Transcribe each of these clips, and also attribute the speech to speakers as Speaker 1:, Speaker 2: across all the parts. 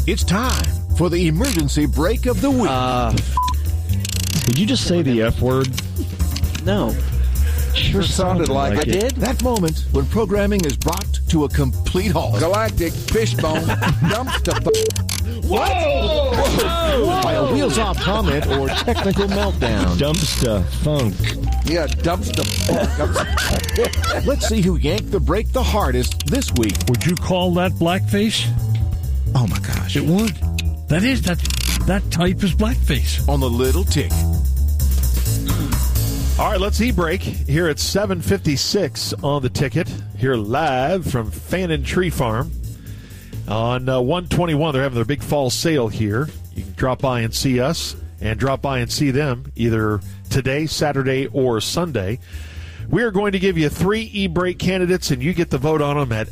Speaker 1: It's time for the emergency break of the week.
Speaker 2: Did you just say the F word?
Speaker 3: No.
Speaker 2: Sure sounded like
Speaker 3: I
Speaker 2: it.
Speaker 3: did?
Speaker 1: That moment when programming is brought to a complete halt.
Speaker 4: Galactic Fishbone Dumpster.
Speaker 1: Whoa! By a wheels-off comment or technical meltdown.
Speaker 2: Dumpsta funk.
Speaker 4: Yeah, dumpster.
Speaker 1: Let's see who yanked the break the hardest this week.
Speaker 5: Would you call that blackface?
Speaker 1: Oh, my gosh.
Speaker 5: It would. That is, that type is blackface.
Speaker 1: On the little tick.
Speaker 6: All right, let's e-break here at 7:56 on the ticket. Here live from Fannin Tree Farm on 121. They're having their big fall sale here. You can drop by and see us and drop by and see them either today, Saturday, or Sunday. We are going to give you 3 e-break candidates, and you get the vote on them at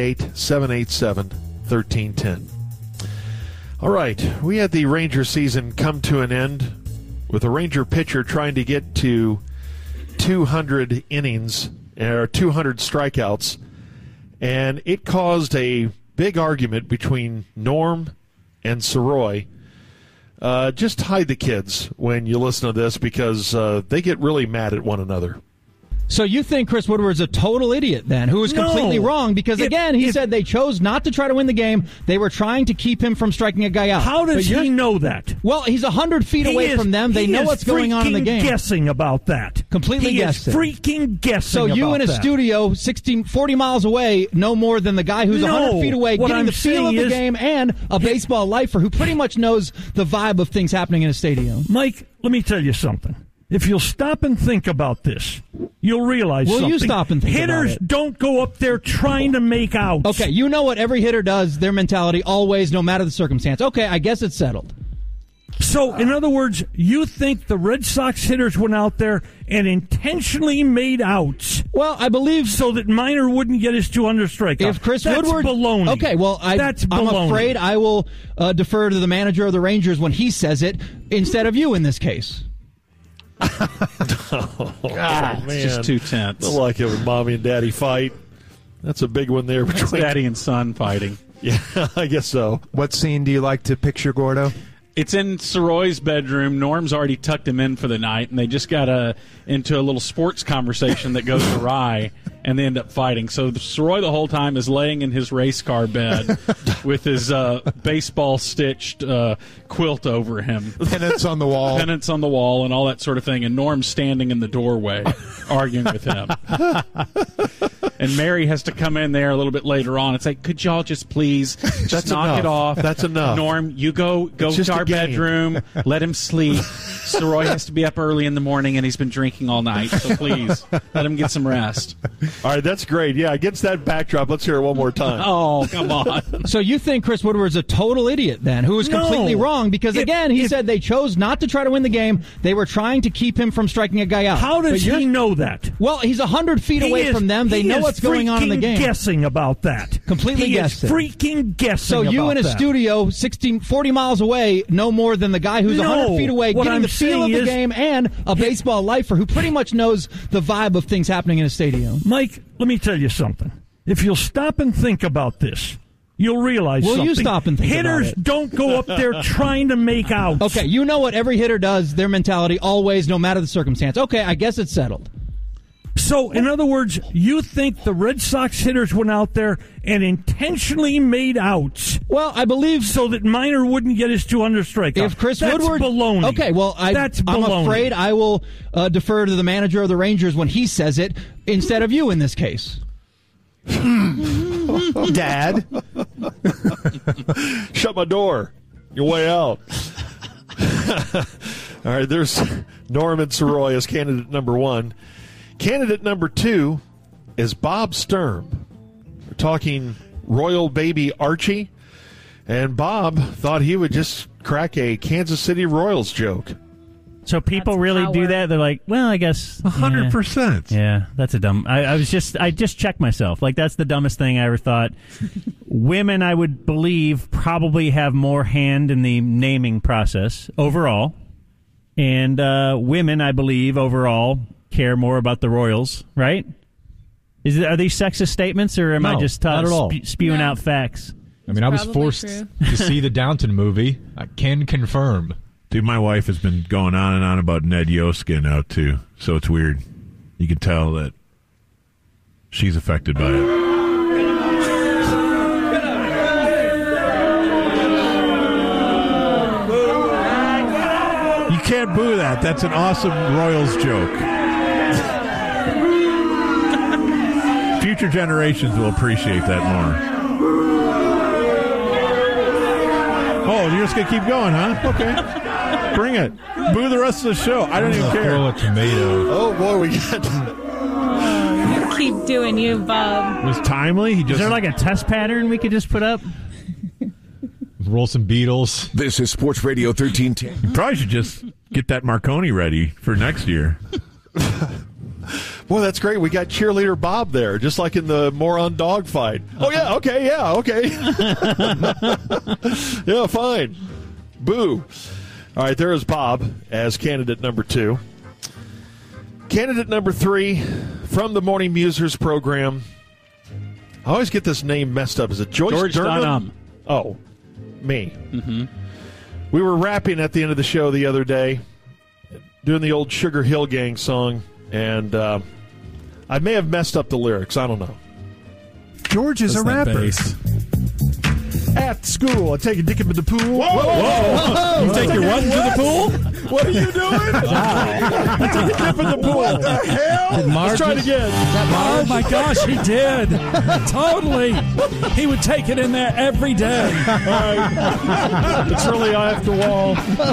Speaker 6: 888-787-1310. All right, we had the Ranger season come to an end with a Ranger pitcher trying to get to 200 innings or 200 strikeouts, and it caused a big argument between Norm and Soroy. Just hide the kids when you listen to this because they get really mad at one another.
Speaker 7: So you think Chris Woodward's a total idiot then, who was completely wrong because, again, he said they chose not to try to win the game. They were trying to keep him from striking a guy out.
Speaker 5: How does he know that?
Speaker 7: Well, he's 100 feet away from them. They know what's going on in the game.
Speaker 5: Guessing about that.
Speaker 7: Completely guessing.
Speaker 5: Freaking guessing
Speaker 7: So you in a studio 40 miles away know more than the guy who's 100 feet away getting the feel of the game and a baseball lifer who pretty much knows the vibe of things happening in a stadium.
Speaker 5: Mike, let me tell you something. If you'll stop and think about this, you'll realize something.
Speaker 7: Will you stop and think about it?
Speaker 5: Hitters don't go up there trying to make outs.
Speaker 7: Okay, you know what every hitter does, their mentality, always, no matter the circumstance. Okay, I guess it's settled.
Speaker 5: So, in other words, you think the Red Sox hitters went out there and intentionally made outs?
Speaker 7: Well, I believe
Speaker 5: so that Minor wouldn't get his 200 strikeouts.
Speaker 7: If Chris
Speaker 5: That's
Speaker 7: Woodward,
Speaker 5: baloney.
Speaker 7: Okay, well,
Speaker 5: That's baloney.
Speaker 7: I'm afraid I will defer to the manager of the Rangers when he says it instead of you in this case.
Speaker 6: Man.
Speaker 8: It's just too tense.
Speaker 6: I like it when mommy and daddy fight. That's a big one there between
Speaker 8: daddy and son fighting.
Speaker 6: Yeah, I guess so.
Speaker 9: What scene do you like to picture, Gordo?
Speaker 8: It's in Soroy's bedroom. Norm's already tucked him in for the night, and they just got into a little sports conversation that goes awry, and they end up fighting. So Soroy the whole time is laying in his race car bed with his baseball-stitched quilt over him.
Speaker 9: Pennants on the wall.
Speaker 8: Pennants on the wall and all that sort of thing, and Norm's standing in the doorway arguing with him. And Mary has to come in there a little bit later on and say, could y'all just please just knock it off?
Speaker 6: That's enough.
Speaker 8: Norm, you go to our bedroom, let him sleep. Soroy has to be up early in the morning, and he's been drinking all night, so please, let him get some rest.
Speaker 6: All right, that's great. Yeah, against that backdrop, let's hear it one more time.
Speaker 8: Oh, come on.
Speaker 7: So you think Chris Woodward's a total idiot then, who was completely wrong because, again, he said they chose not to try to win the game. They were trying to keep him from striking a guy out.
Speaker 5: How does he know that?
Speaker 7: Well, he's 100 feet away from them. They know what's going on in the game.
Speaker 5: Guessing about that.
Speaker 7: Completely guessing.
Speaker 5: Freaking guessing.
Speaker 7: So you in a studio 40 miles away know more than the guy who's 100 feet away getting the feel of the game and a baseball lifer who pretty much knows the vibe of things happening in a stadium.
Speaker 5: Mike, let me tell you something. If you'll stop and think about this, you'll realize something.
Speaker 7: Will you stop and think
Speaker 5: Hitters
Speaker 7: about it?
Speaker 5: don't go up there trying to make outs.
Speaker 7: Okay, you know what every hitter does, their mentality, always, no matter the circumstance. Okay, I guess it's settled.
Speaker 5: So, in other words, you think the Red Sox hitters went out there and intentionally made outs?
Speaker 7: Well, I believe
Speaker 5: so that Minor wouldn't get his 200 strikeouts.
Speaker 7: If Chris
Speaker 5: That's
Speaker 7: Woodward,
Speaker 5: baloney.
Speaker 7: Okay, well, I'm afraid I will defer to the manager of the Rangers when he says it instead of you in this case.
Speaker 9: Dad,
Speaker 6: shut my door. You're way out. All right, there's Norman Soroy as candidate number 1. Candidate number 2 is Bob Sturm. We're talking royal baby Archie, and Bob thought he would just crack a Kansas City Royals joke.
Speaker 10: So people really do that? They're like, well, I guess
Speaker 9: 100%.
Speaker 10: Yeah, that's a dumb. I just checked myself. Like, that's the dumbest thing I ever thought. Women, I would believe, probably have more hand in the naming process overall, and women, I believe, overall care more about the Royals, right? Are these sexist statements, or am I just
Speaker 9: not at all.
Speaker 10: spewing out facts?
Speaker 3: I mean, I was forced to see the Downton movie. I can confirm.
Speaker 11: Dude, my wife has been going on and on about Ned Yoskin now, too. So it's weird. You can tell that she's affected by it. You can't boo that. That's an awesome Royals joke. Future generations will appreciate that more. Oh, you're just going to keep going, huh? Okay. Bring it. Boo the rest of the show. I don't even care.
Speaker 3: Throw a tomato.
Speaker 6: Oh, boy, we got...
Speaker 12: You keep doing you, Bob.
Speaker 11: It was timely.
Speaker 10: Is there like a test pattern we could just put up?
Speaker 3: Roll some Beatles.
Speaker 13: This is Sports Radio 1310.
Speaker 11: You probably should just get that Marconi ready for next year.
Speaker 6: Boy, that's great. We got cheerleader Bob there, just like in the moron dog fight. Oh, yeah, okay, yeah, fine. Boo. All right, there is Bob as candidate number 2. Candidate number 3 from the Morning Musers program. I always get this name messed up. Is it George Dunham? Oh, me.
Speaker 8: Mm-hmm.
Speaker 6: We were rapping at the end of the show the other day, doing the old Sugar Hill Gang song, and I may have messed up the lyrics. I don't know.
Speaker 9: George is a rapper.
Speaker 6: At school, I take a dick in the pool.
Speaker 5: Whoa. You take your what into the pool?
Speaker 6: What are you doing? I take a dip in the pool. What the hell? Let's try it again.
Speaker 5: Oh, my gosh, he did. Totally. He would take it in there every day.
Speaker 6: All right. It's really eye off the wall.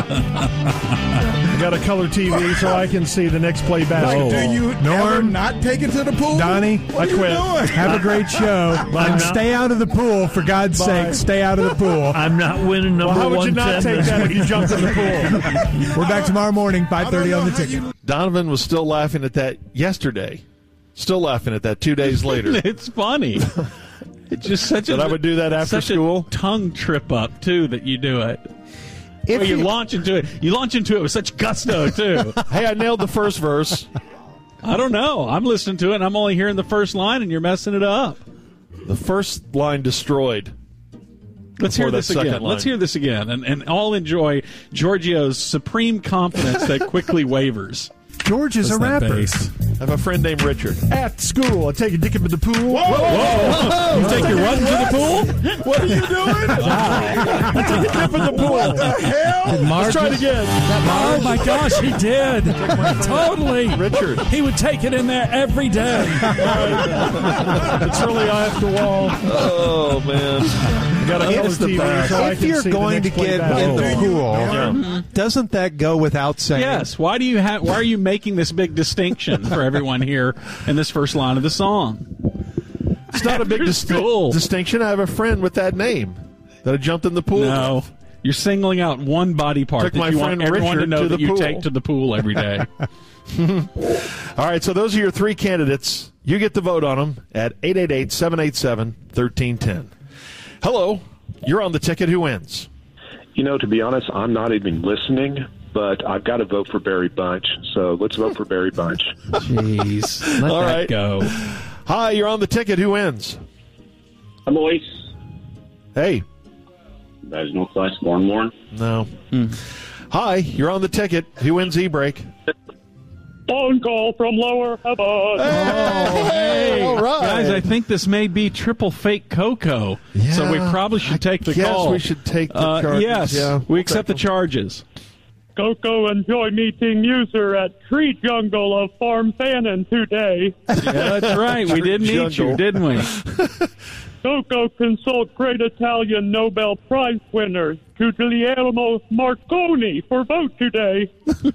Speaker 6: I got a color TV so I can see the next play basketball.
Speaker 9: Do you ever not take it to the pool?
Speaker 11: Donnie,
Speaker 9: what I quit.
Speaker 11: Have a great show. And stay out of the pool, for God's sake. Stay out of the pool.
Speaker 5: I'm not winning number 110.
Speaker 6: How would you not take that if you jumped in the pool?
Speaker 11: We're back tomorrow morning, 5:30 on the ticket.
Speaker 6: Donovan was still laughing at that yesterday. Still laughing at that 2 days later.
Speaker 8: It's funny. It's just such
Speaker 6: I would do that after school.
Speaker 8: Tongue trip up, too, that you do it. If you launch into it. You launch into it with such gusto, too.
Speaker 6: Hey, I nailed the first verse.
Speaker 8: I don't know. I'm listening to it, and I'm only hearing the first line, and you're messing it up.
Speaker 6: The first line destroyed.
Speaker 8: Let's hear this again.
Speaker 6: Line.
Speaker 8: Let's hear this again, and all enjoy Giorgio's supreme confidence that quickly wavers.
Speaker 9: George is a rapper.
Speaker 6: I have a friend named Richard. At school, I take a dick in the pool.
Speaker 5: Whoa. You take your what into the pool?
Speaker 6: What are you doing? I take a dip in the pool. What the hell? Let's try it again.
Speaker 5: Oh, my gosh, he did. Totally.
Speaker 6: Richard.
Speaker 5: He would take it in there every day.
Speaker 6: It's really eye off the wall. Oh, man. I got a color TV so I
Speaker 9: if
Speaker 6: can
Speaker 9: you're
Speaker 6: see
Speaker 9: going
Speaker 6: the
Speaker 9: to
Speaker 6: next
Speaker 9: get
Speaker 6: play
Speaker 9: in the
Speaker 6: basketball.
Speaker 9: pool, doesn't that go without saying?
Speaker 8: Yes. Why are you making this big distinction for everyone here in this first line of the song?
Speaker 6: It's not a big distinction. I have a friend with that name that I jumped in the pool.
Speaker 8: No.
Speaker 6: with.
Speaker 8: You're singling out one body part
Speaker 6: Took
Speaker 8: that
Speaker 6: my
Speaker 8: you want
Speaker 6: friend
Speaker 8: everyone to
Speaker 6: Richard
Speaker 8: know
Speaker 6: to
Speaker 8: that
Speaker 6: the
Speaker 8: you
Speaker 6: pool.
Speaker 8: take to the pool every day.
Speaker 6: All right, so those are your 3 candidates. You get to vote on them at 888-787-1310. Hello. You're on the ticket. Who wins?
Speaker 14: You know, to be honest, I'm not even listening, but I've got to vote for Barry Bunch. So let's vote for Barry Bunch.
Speaker 8: Jeez. Let
Speaker 6: All
Speaker 8: that
Speaker 6: right.
Speaker 8: go.
Speaker 6: Hi, you're on the ticket. Who wins?
Speaker 15: I'm Elise.
Speaker 6: Hey.
Speaker 15: There's no class. Morn.
Speaker 6: No. Hi, you're on the ticket. Who wins E-Break?
Speaker 15: Phone call from Lower Hubbard.
Speaker 8: Hey,
Speaker 6: all right.
Speaker 8: Guys, I think this may be triple fake Coco.
Speaker 6: Yeah,
Speaker 8: so we probably should take the
Speaker 6: Yes,
Speaker 8: call.
Speaker 6: we should take the charges.
Speaker 8: Yes,
Speaker 6: Yeah,
Speaker 8: we accept the charges.
Speaker 15: Coco enjoy meeting Muser at Tree Jungle of Farm Fannin today.
Speaker 8: Yeah, that's right. We did meet you, didn't we?
Speaker 15: Coco consult great Italian Nobel Prize winners Guglielmo Marconi for vote today.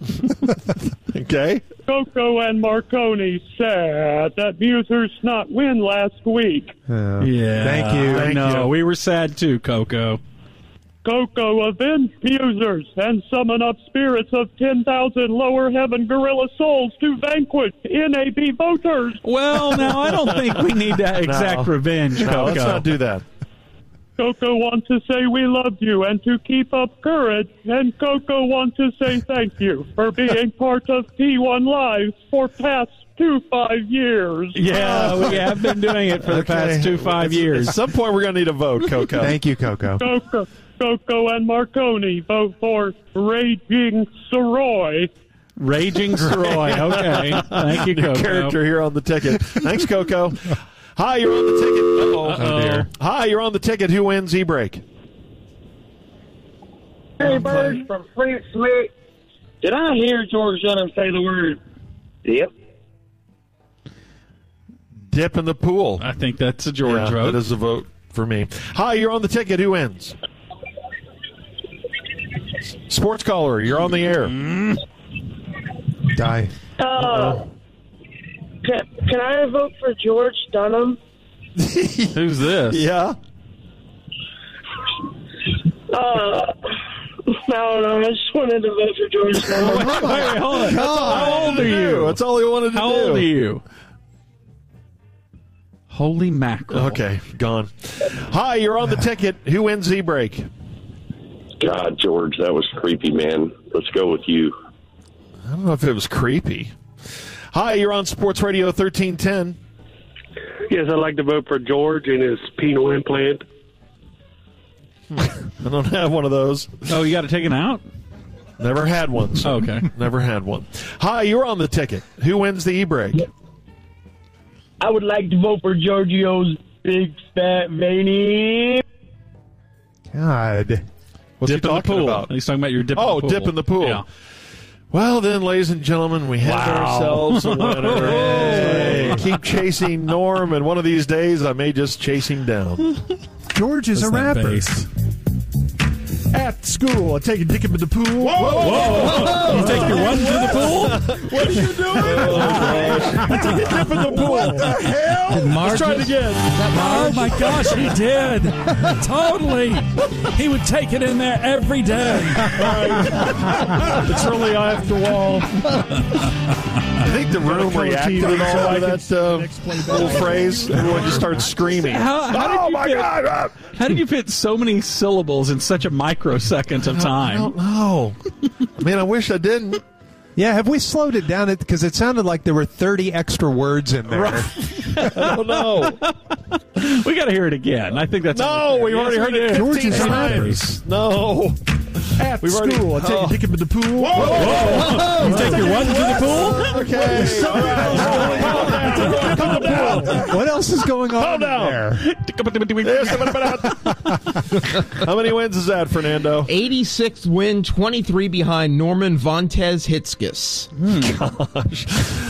Speaker 6: Okay.
Speaker 15: Coco and Marconi sad that Musers not win last week.
Speaker 8: Yeah.
Speaker 9: Thank you.
Speaker 8: I know. We were sad too, Coco.
Speaker 15: Coco avenge Musers and summon up spirits of 10,000 lower heaven gorilla souls to vanquish NAB voters.
Speaker 8: Well, now I don't think we need that exact revenge, Coco.
Speaker 6: No, let's not do that.
Speaker 15: Coco wants to say we love you and to keep up courage. And Coco wants to say thank you for being part of P1 Live for past 5 years.
Speaker 8: Yeah, we have been doing it for the past 5 years.
Speaker 6: At some point, we're going to need a vote, Coco.
Speaker 9: Thank you, Coco.
Speaker 15: Coco and Marconi vote for Raging Soroy.
Speaker 8: Raging Soroy. Okay. Thank you, Coco.
Speaker 6: New character here on the ticket. Thanks, Coco. Hi, you're on the ticket. Uh-oh.
Speaker 8: Oh, dear.
Speaker 6: Hi, you're on the ticket. Who wins E-Break?
Speaker 16: Hey, Bird from Fleet Smith. Did I hear George Dunham say the word dip?
Speaker 6: Dip in the pool.
Speaker 8: I think that's a George vote.
Speaker 6: That is a vote for me. Hi, you're on the ticket. Who wins? Sports caller, you're on the air.
Speaker 9: Die.
Speaker 16: Can I vote for George Dunham?
Speaker 8: Who's this?
Speaker 6: Yeah.
Speaker 16: I don't know. I just wanted to vote for George Dunham.
Speaker 8: Wait, hold on. How old are you?
Speaker 6: That's all he wanted to do.
Speaker 8: How old are you? Holy mackerel.
Speaker 6: Okay, gone. Hi, you're on the ticket. Who wins E-Break?
Speaker 14: God, George, that was creepy, man. Let's go with you.
Speaker 6: I don't know if it was creepy. Hi, you're on Sports Radio 1310.
Speaker 15: Yes, I'd like to vote for George and his penile implant.
Speaker 6: I don't have one of those.
Speaker 8: Oh, you got to take it out?
Speaker 6: Never had one. So
Speaker 8: okay.
Speaker 6: Never had one. Hi, you're on the ticket. Who wins the E-Break?
Speaker 16: I would like to vote for Giorgio's big fat veiny.
Speaker 9: God.
Speaker 6: What's
Speaker 8: dip
Speaker 6: he
Speaker 8: in the
Speaker 6: talking
Speaker 8: pool.
Speaker 6: about?
Speaker 8: He's talking about your dip in the pool.
Speaker 6: Oh, dip in the pool.
Speaker 8: Yeah.
Speaker 6: Well, then, ladies and gentlemen, we have ourselves a winner. Hey, keep chasing Norm, and one of these days I may just chase him down.
Speaker 9: George is a rapper.
Speaker 5: At school, I take a dip in the pool.
Speaker 8: Whoa. You take your one to the pool?
Speaker 6: What are you doing?
Speaker 5: I take a dip in the pool.
Speaker 6: What the hell?
Speaker 7: Let's
Speaker 6: try it again.
Speaker 5: Oh, my gosh, he did. Totally. He would take it in there every day. It's early after all.
Speaker 6: I think the room reacted to all of that little phrase. Everyone just started screaming.
Speaker 8: How did you fit so many syllables in such a microsecond of time?
Speaker 6: I don't know. I mean, I wish I didn't.
Speaker 9: Yeah, have we slowed it down? Because it sounded like there were 30 extra words in there.
Speaker 6: I don't know.
Speaker 8: We got to hear it again. I think that's
Speaker 6: we've already heard it 15 times. No.
Speaker 5: At school, I take a dip in the pool.
Speaker 8: Whoa. You take your one to the pool?
Speaker 6: Okay.
Speaker 9: What else is going on there?
Speaker 6: How many wins is that, Fernando?
Speaker 17: 86th win, 23 behind Norman Vontez Hitzkes.
Speaker 6: Gosh.